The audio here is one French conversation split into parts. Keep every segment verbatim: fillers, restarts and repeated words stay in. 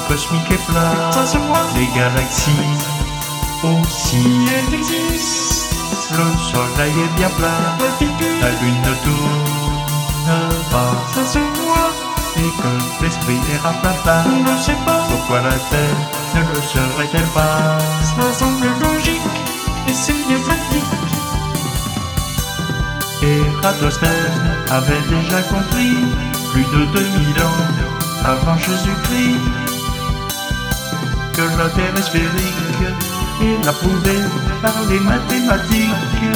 cosmique est plat, ça se voit. les galaxies aussi. Elles existent. Le soleil est bien plat, L'altitude, la lune ne tourne pas, ça se voit. et que l'esprit est rapapa. On ne sait pas. Pourquoi la Terre ne le serait-elle pas? Ça semble logique et c'est bien pratique. Ératosthène avait déjà compris, plus de deux mille ans avant Jésus-Christ, que la Terre est sphérique, et l'a prouvé par les mathématiques.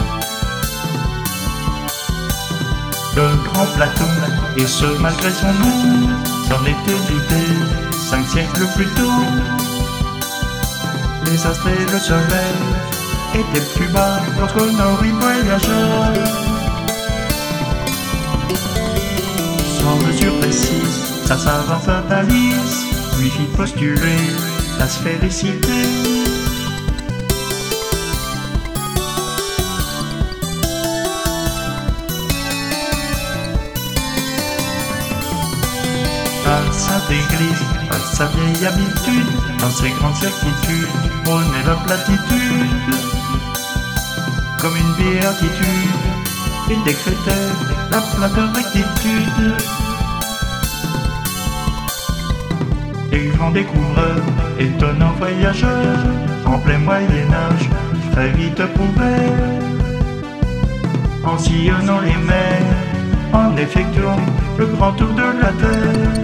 Le grand Platon, et ce malgré son nom, s'en était douté cinq siècles plus tôt. Les astres et le soleil étaient plus bas lorsqu'Honoré y voyagea. Sans mesure précise, sa savant fatalise lui fit postuler la sphéricité. À Sainte-Église, à sa vieille habitude, dans ses grandes certitudes, prônait la platitude. Comme une béatitude, il décrétait la plate rectitude. Les grands découvreurs, étonnants voyageurs, en plein Moyen-Âge, très vite prouvèrent, en sillonnant les mers, en effectuant le grand tour de la Terre.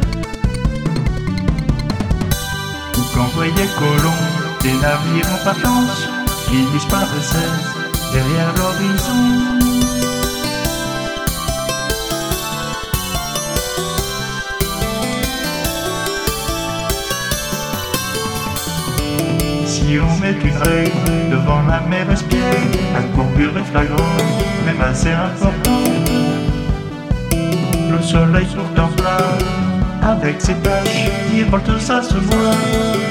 Ou qu'envoyaient Colomb des navires en partance, qui disparaissaient derrière l'horizon. Si on met une règle devant la mer espiègle, la courbure est flagrante, même assez importante. Le soleil pourtant plat, avec ses taches qui volent, ça se voit.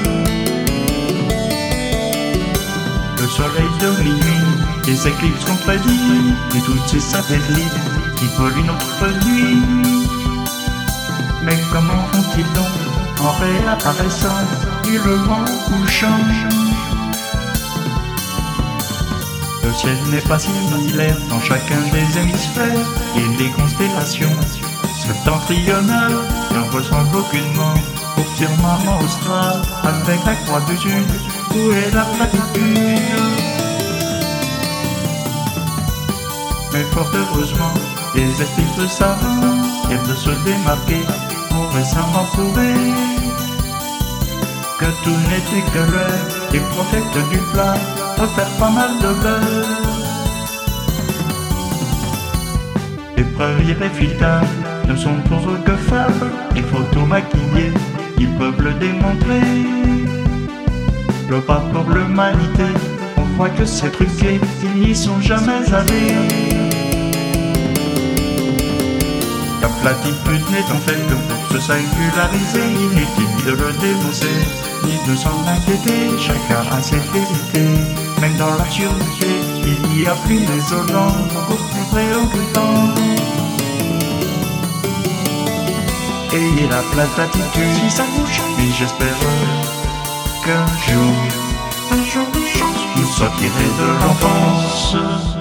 Le soleil de minuit, les éclipses qu'on prédit, et toutes ces satellites qui polluent notre nuit. Mais comment font-ils donc en réapparaissant du levant couchant? Le ciel n'est pas similaire dans chacun des hémisphères, et les constellations septentrionales ne ressemblent aucunement au firmament austral avec la croix du sud. Où est la platitude? Mais fort heureusement, les esprits de savants, et de se démarquer, ont récemment prouvé que tout n'était que l'air. Les prophètes du plat peuvent faire pas mal de beurre. Les preuves irréfutables ne sont autres que fables, les photos maquillées, ils peuvent le démontrer. Le pas pour l'humanité, on croit que c'est truqué, ils n'y sont jamais allés. La platitude n'est en fait que pour se singulariser, inutile de le dénoncer, ni de s'en inquiéter, chacun a ses vérités. Même dans l'absurdité, il y a plus désolant, beaucoup plus préoccupant. Ayez la platitude, Si ça vous chante, mais j'espère qu'un jour un jour de chance. vous sortirez de l'enfance.